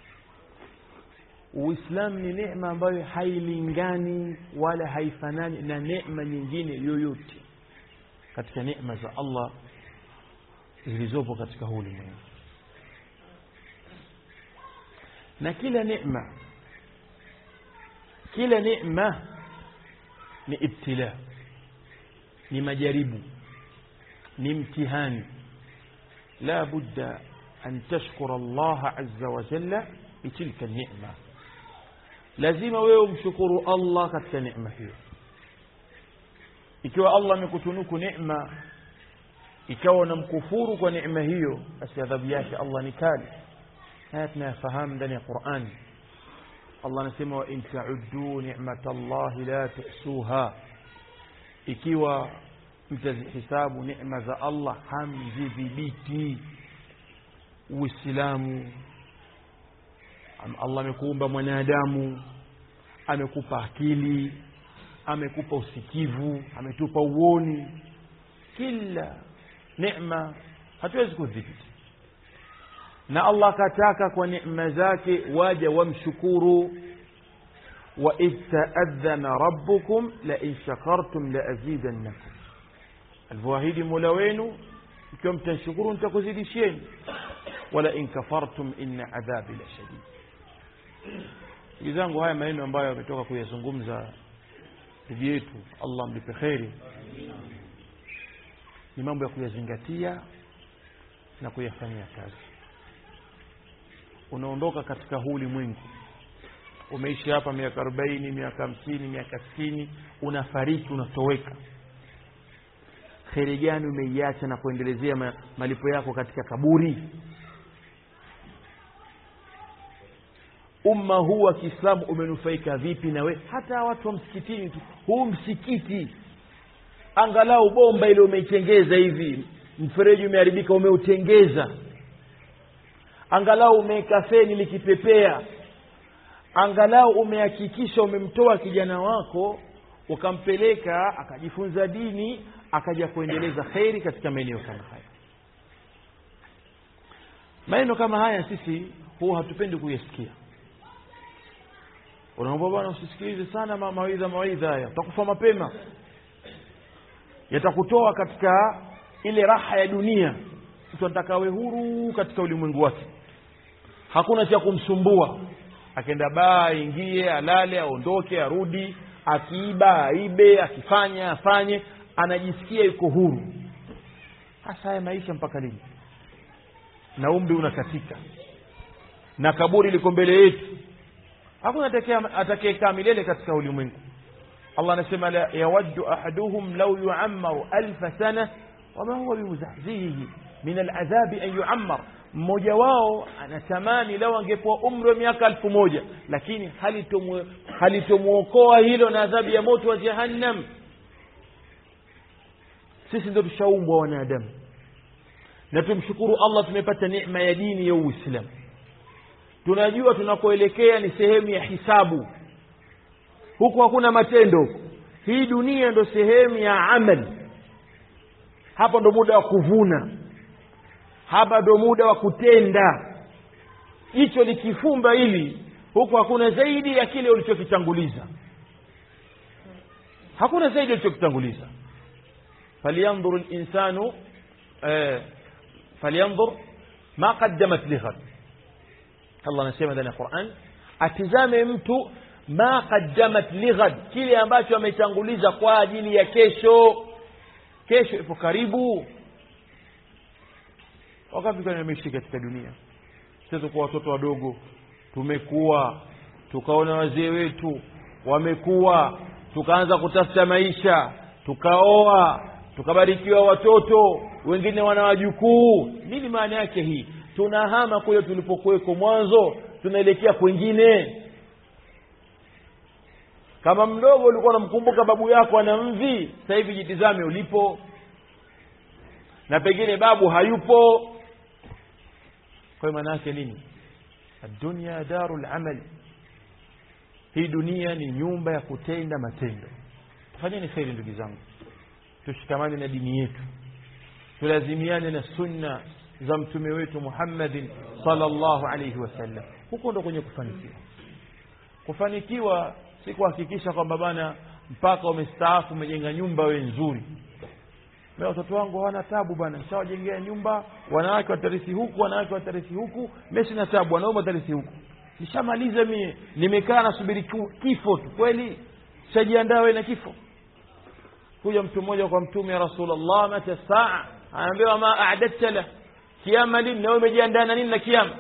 Uislamu ni neema ambayo hailingani wala haifanani na neema nyingine yoyote katika neema za Allah zilizopo katika huu ulimwengu. Na kila neema kila neema ni ibtila, ni majaribu, ni mtihani. la budda an tashkura Allah azza wa jalla bitilka neema. Lazima wewe umshukuru Allah katika neema hiyo. Ikiwa Allah amekutunuku neema ikawa unamkufuru kwa neema hiyo, basi adhabu yake Allah ni kali. Haya tunayafahamu ndani ya Qur'an. Allah anasema wa in ta'uddu ni'matallahi la tuhsuha. Ikiwa mtazihisabu neema za Allah hamzidhibiti. Uislamu, Allah amekuumba mwanadamu, amekupa akili, amekupa usikivu, ametupa uoni. Kila neema hatuwezi kudhibiti, na Allah kataka kwa neema zake waja wamshukuru. wa idh ta'adhana rabbukum la in shakartum la azidannakum. Alwahidi mola wenu ikiwa mtashukuru nitakuzidishieni, wala in kafartum inna adhabi la shadid. Ndugu haya maneno ambayo yametoka kuyazungumza ndugu yetu, Allah mlipe kheri, ni mambo ya kuyazingatia na kuyafanyia kazi. Unaondoka katika huu ulimwengu, umeishi hapa miaka arobaini, miaka hamsini, miaka sitini, unafariki, unatoweka. Kheri gani umeiacha na kuendelezea malipo yako katika kaburi? Umma huu wa Kiislamu umenufaika vipi na we? Hata watu wa msikitini tu, huu msikiti angalau bomba ile umeitengeza hivi, mfereji umeharibika umeutengeza, angalau umeweka feni likipepea, angalau umehakikisha umemtoa kijana wako ukampeleka akajifunza dini, akaja kuendeleza khairi katika maeneo kama haya. Maneno kama haya sisi huwa hatupendi kuyasikia. Unaomba bwana usisikilize sana mawaidha mawaidha haya, utakufa mapema, yatakutoa katika ile raha ya dunia. Mtu anataka awe huru katika ulimwengu wake, hakuna cha kumsumbua. Akenda baa ingie, alale, aondoke, arudi, akiiba aibe, akifanya afanye, anajisikia yuko huru. Hasa haya maisha mpaka lini? Na umri unakatika, na kaburi liko mbele yetu. Hakuna atakayekaa milele katika ulimwengu. Allah anasema la yawaddu ahaduhum law yu'ammaru alf sana wama huwa bimuzahzihi min al'adhabi an yu'ammar. Mmoja wao anatamani lao angepewa umri wa miaka elfu moja, lakini halitomuokoa hilo na adhabu ya moto wa jahannam. Sisi ndio tushaumbwa wanadamu, na tumshukuru Allah tumepata neema ya dini ya Uislamu. Tunajua tunakoelekea ni sehemu ya hisabu. Huku hakuna matendo. Hii dunia ndo sehemu ya amali. Hapa ndo muda wa kuvuna, hapa ndo muda wa kutenda. Hicho likifumba hili, huku hakuna zaidi ya kile ulichokitanguliza. Hakuna zaidi ulichokitanguliza. Falyanzur al-insanu eh, falyanzur ma qaddamat lighad. Allah anasema ndani ya Qur'an, atizame mtu ma qaddamat lighad, kile ambacho ametanguliza kwa ajili ya kesho. Kesho ipo karibu. Wakati gani umeishi katika dunia? Sisi kwa watoto wadogo tumekuwa, tukaona wazee wetu wamekuwa, tukaanza kutafuta maisha, tukaoa, tukabarikiwa watoto, wengine wana wajukuu. Nini maana yake hii? Tunahama kule tulipokuweko mwanzo, tunaelekea kwingine. Kama mdogo ulikuwa unamkumbuka babu yako ana mvi, sasa hivi jitizame ulipo. Na pengine babu hayupo, Kwa maana yake nini? Ad-dunya darul amal, hii dunia ni nyumba ya kutenda matendo. Tufanyeni kheri ndugu zangu, tushikamane na dini yetu, tulazimiane na sunna za mtume wetu Muhammad sallallahu alayhi wasallam. Huko ndo kwenye kufanikiwa. Kufanikiwa si kuhakikisha kwamba bana mpaka umestaafu umejenga nyumba wewe nzuri. Leo watoto wangu hawana tabu bana, nishawajengea nyumba, wanawake watarisi huku, wanawake watarisi huku, mimi sina tabu, wanaume watarisi huku. Nishamaliza mimi, nimekaa nasubiri kifo tu. Kweli shajiandaa wewe na kifo? Kuja mtu mmoja kwa mtume, ya Rasulullah, mata saa, anaambiwa ma a'dadta la, kiyama lini? Na wewe umejiandaa na nini na kiyama?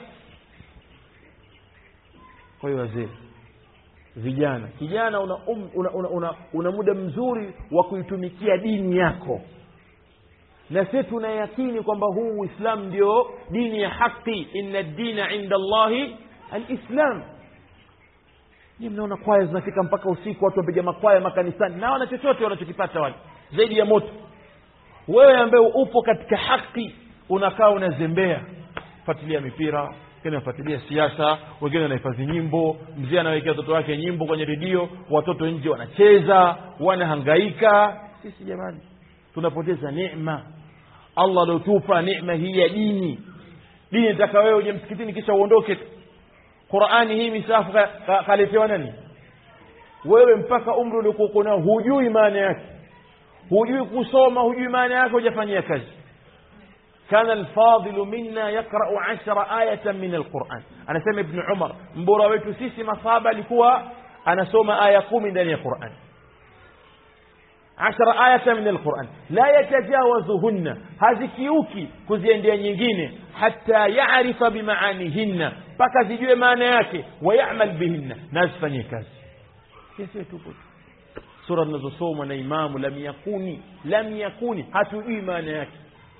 Kwa hiyo wazee, vijana, kijana una, um, una, una, una, una muda mzuri wa kuitumikia dini yako, na sisi tunayakini kwamba huu Uislamu ndio dini ya haki. Inna ad-dina 'inda Allahi al-Islam. Ni mnaona kwaya zinafika mpaka usiku, watu wapiga makwaya makanisani, na wana chochote wanachokipata wale zaidi ya moto. Wewe ambaye upo katika haki unakaa unazembea, fuatilia mipira, wengine wanafuatilia siasa, wengine wanahifadhi nyimbo, mzee anawekea watoto wake nyimbo kwenye redio, watoto nje wanacheza, wanahangaika. Sisi jamani tunapoteza neema Allah aliotupa, neema hii ya dini. Dini nataka wewe uje msikitini kisha uondoke. Qur'ani hii misafu kaletewa nani? Wewe mpaka umri uliokuwa nao hujui maana yake, hujui kusoma, hujui maana yake, hujafanyia kazi. Kana al-fadilu minna yaqra'u ashara ayatan min al-Qur'an. Anasema Ibn Umar, mbora wetu sisi masahaba alikuwa anasoma aya kumi ndani ya Qur'an. ashara ayatan min al-Qur'an la yatajawazuhunna, hazikiuki kuziendea nyingine, hatta ya'rifa bimaanihinna, paka zijue maana yake, wa ya'mal bihinna, na zifanyie kazi. Sisi tupo sura zinazosomwa na imamu lam yakuni lam yakuni, hatujui maana yake,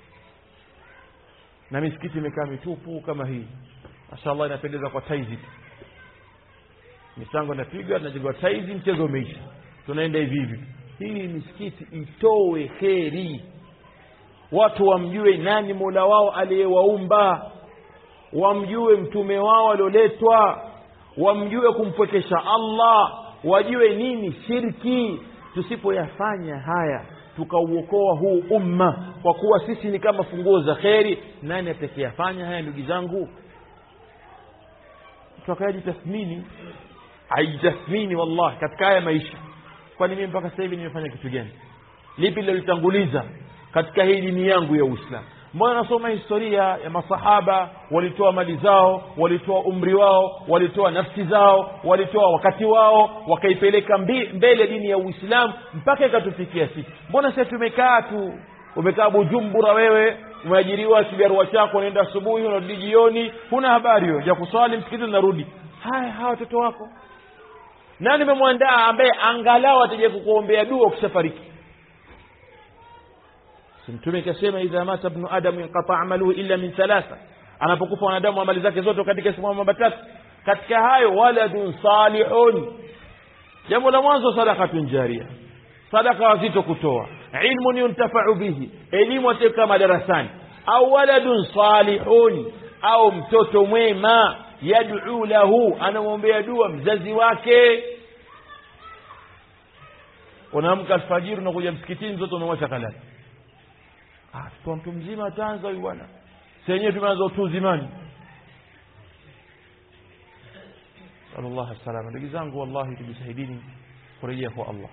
na misikiti imekaa mitupu kama hii. Mashaallah, inapendeza kwa taizi, misango inapiga, tunajengwa taizi, mchezo umeisha, tunaenda hivi hivi. Hii misikiti itoe kheri, watu wamjue nani Mola wao aliyewaumba, wamjue mtume wao alioletwa, wamjue kumpwekesha Allah, wajue nini shirki. Tusipoyafanya haya tukauokoa huu umma, kwa kuwa sisi ni kama funguo za kheri, nani atakayefanya haya ndugu zangu? Tutakaje tathmini, haijatathmini wallahi katika haya maisha. Kwani mimi mpaka sasa hivi nimefanya kitu gani? Lipi lilitanguliza katika hii dini yangu ya Uislamu? Mbona nasoma historia ya masahaba, walitoa mali zao, walitoa umri wao, walitoa nafsi zao, walitoa wakati wao, wakaipeleka mbele dini ya Uislamu mpaka ikatufikia sisi. Mbona sasa tumekaa tu, umekaa Bujumbura wewe, umeajiriwa kibarua chako, unaenda asubuhi unarudi jioni, huna habari wewe ya kuswali msikitini unarudi. Haya, hawa watoto wako nani umemwandaa ambaye angalau ataje kukuombea dua ukishafariki? Mtume kasema idha mata ibn adam inqata amaluhu illa min thalatha, anapokufa wanadamu amali zake zote katika siku mambo matatu. Katika hayo waladun salihun, jambo la mwanzo sadaqatun jariya, sadaqa wazito kutoa, ilmun yuntafa'u bihi, elimu atika madarasani, au waladun salihun, au mtoto mwema yad'u lahu, anamwombea dua mzazi wake. Unaamka alfajiri unakuja msikitini, mtoto umemwacha kalala. Ah, kwa mtu mzima ataanza huyu bwana. Senyewe tumeanza utu zimani. Sallallahu alaihi wasallam. Ndugu zangu, wallahi tujisahidini kurejea kwa Allah.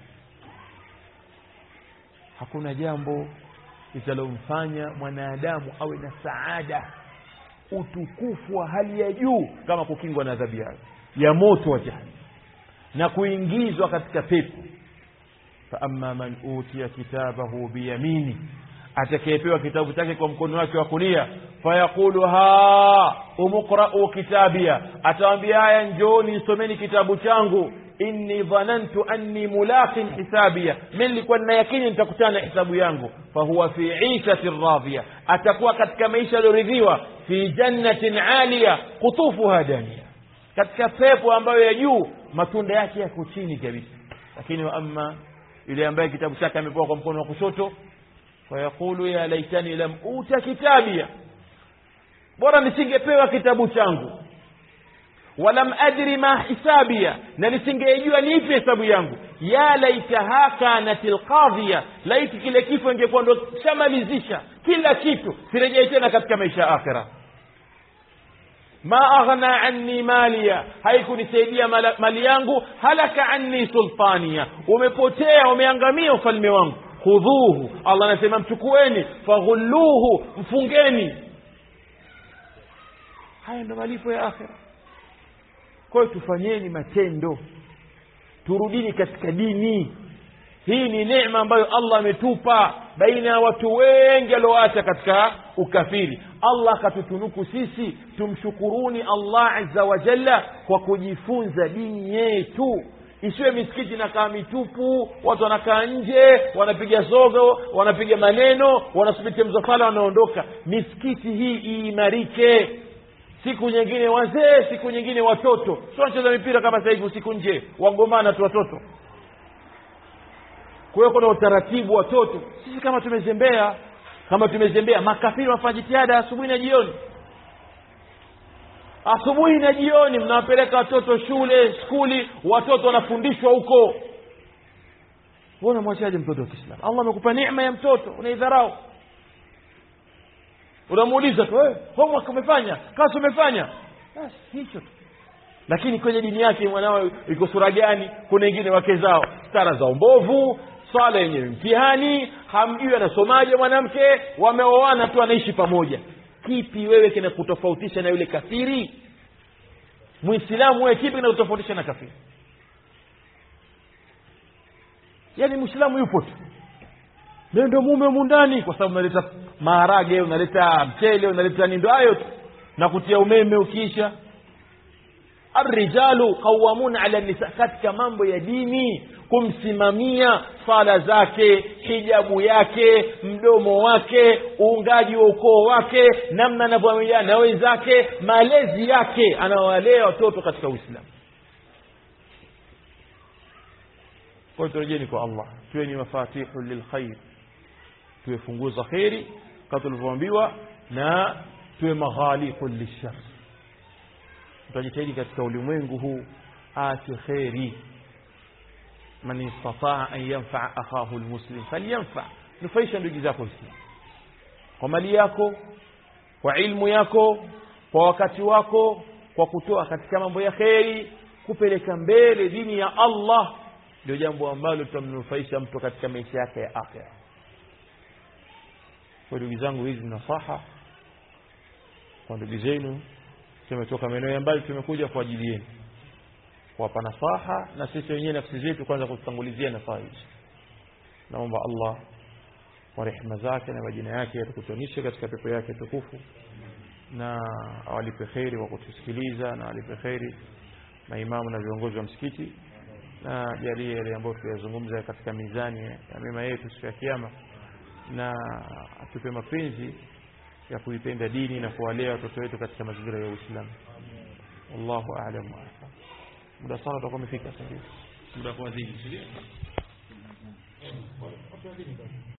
Hakuna jambo litalomfanya mwanadamu awe na saada, utukufu wa hali ya juu kama kukingwa na adhabu ya moto wa jahannam na kuingizwa katika pepo. Fa amma man utiya kitabahu biyamini, atakayepewa kitabu chake kwa mkono wake wa kulia, fayaqulu ha umqra'u kitabia, atawaambia haya njooni nisomeni kitabu changu, inni dhanantu anni mulaqin hisabia, mimi nilikuwa nina yakini nitakutana na hisabu yangu. Fa huwa fi 'ishatin radhiya, atakuwa katika maisha yaliyoridhiwa, fi jannatin 'aliya qutufuha daniya, katika pepo ambayo ya juu matunda yake yako chini kabisa. Lakini wa amma yule ambaye kitabu chake amepewa kwa mkono wa kushoto, fayaqulu ya laitani lam uta kitabia, bora nisingepewa kitabu changu. Walam adri ma hisabia, na nisingejua ni ipi hesabu yangu. Ya laitaha kanatil qadhiya, laiti kile kifo ingekuwa ndo shamalizisha kila kitu, sirejei tena katika maisha ya akhera. Ma aghna anni maliya, haikunisaidia mali yangu. Halaka anni sultaniya, umepotea umeangamia ufalme wangu. Khudhuhu, Allah anasema mchukueni. Faghulluhu, mfungeni. Haya ndo malipo ya akhera. Kwa hiyo tufanyeni matendo, turudini katika dini. Hii ni neema ambayo Allah ametupa baina ya watu wengi walioacha katika ukafiri. Allah akatutunuku sisi, tumshukuruni Allah azza wa jalla kwa kujifunza dini yetu. Isiwe misikiti inakaa mitupu, watu wanakaa nje, wanapiga zogo, wanapiga maneno, wanasubiri mzafala wanaondoka. Misikiti hii iimarike. Siku nyingine wazee, siku nyingine watoto. Sio wanacheza mipira kama sasa hivi usiku nje, wagomana tu watoto. Kwa hiyo kuna utaratibu watoto. Sisi kama tumezembea, kama tumezembea, makafiri wanafanya jitihada asubuhi na jioni. Asubuhi na jioni mnawapeleka watoto shule, skuli, watoto wanafundishwa huko. Mbona mwachaje mtoto wa Kiislamu? Allah amekupa neema ya mtoto, unaidharau. Unamuuliza tu, "Eh, homework umefanya? Kazi umefanya?" Basi hicho tu. Lakini kwenye dini yake mwanao iko sura gani? Kuna wengine wake zao stara za mbovu, swala yenye mtihani, hamjui anasomaje mwanamke, wameoana tu anaishi pamoja. Kipi wewe kinakutofautisha na yule kafiri? Muislamu wewe kipi kinakutofautisha na kafiri? Yaani Muislamu yupo tu. Ndio ndio mume mundani, kwa sababu unaleta maharage, unaleta mchele, unaleta nini, ndio hayo tu, na kutia umeme ukiisha. Ar-rijalu qawwamuna 'ala an-nisa, katika mambo ya dini, kumsimamia sala zake, hijabu yake, mdomo wake, uungaji wa ukoo wake, namna anavyoamiliana na wenzake, malezi yake, anawalea watoto katika Uislamu. Kwa hiyo turejeni kwa Allah, tuwe ni mafatihu lilkhair, tuwe funguo za khairi kama tulivyoambiwa, na tuwe maghaliqu lishar. Tutajitahidi katika ulimwengu huu ati khairi. Man istata'a an yanfa'a akhahu almuslim falyanfa', nufaisha ndugu zako Waislamu kwa mali yako, kwa ilmu yako, kwa wakati wako, kwa kutoa katika mambo ya khairi, kupeleka mbele dini ya Allah. Ndio jambo ambalo litamnufaisha mtu katika maisha yake ya akhera. Kwa ndugu zangu, hizi nasaha kwa ndugu zenu, tumetoka maeneo ya mbali, tumekuja kwa ajili yenu kuwapa nasaha, na sisi wenyewe nafsi zetu kwanza kutangulizia nasaha hizi. Naomba Allah kwa rehema zake na majina yake atukutanishe katika pepo yake tukufu, na awalipe khairi wa kutusikiliza, na awalipe khairi maimamu na viongozi wa msikiti, na jalie yale ambayo tuyazungumza katika mizani ya mema yetu siku ya kiyama, na atupe mapenzi ya kuipenda dini na kuwalea watoto wetu katika mazingira ya Uislamu. Wallahu a'lam. Muda sana utakuwa umefika sasa. Muda kwa zidi.